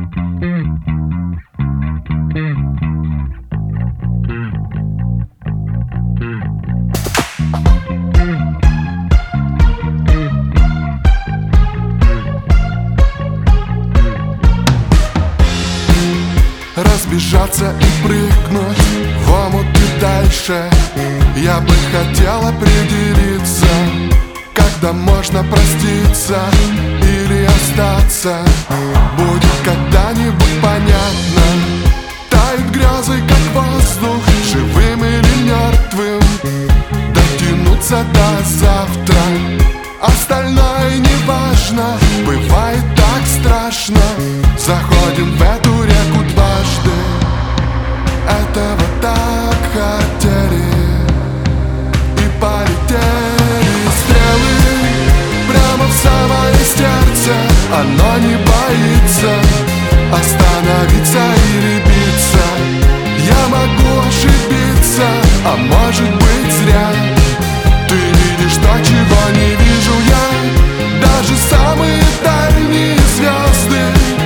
Разбежаться и прыгнуть в омут и дальше. Я бы хотел определиться, когда можно проститься или остаться. Будет когда-нибудь понятно. Тают грезы, как воздух, живым или мертвым. Дотянуться до завтра, остальное не важно. Бывает так страшно. Заходим в эту реку дважды. Этого так хотели и полетели стрелы прямо в самое сердце. Оно не боится остановиться или биться. Я могу ошибиться, а может быть зря. Ты видишь то, чего не вижу я. Даже самые дальние звезды.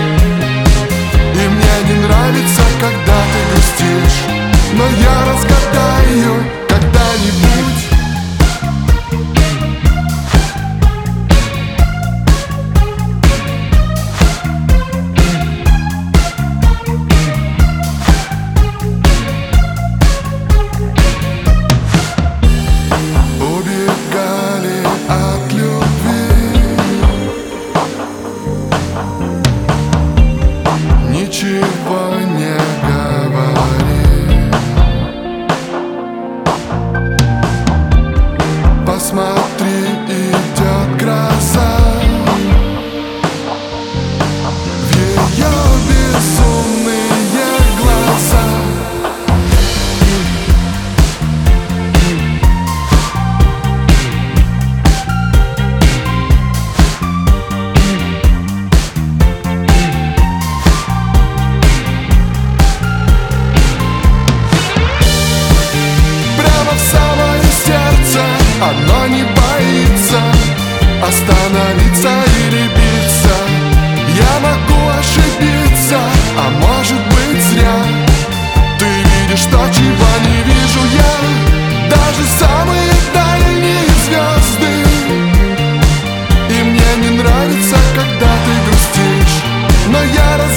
И мне не нравится, когда ты грустишь, но я разгадаю когда-нибудь. Убегали от любви, ничего не говори. Посмотри, идет гроза. В ее безумные глаза. Оно не боится остановиться или биться. Я могу ошибиться, а может быть зря. Ты видишь то, чего не вижу я. Даже самые дальние звезды. И мне не нравится, когда ты грустишь, но я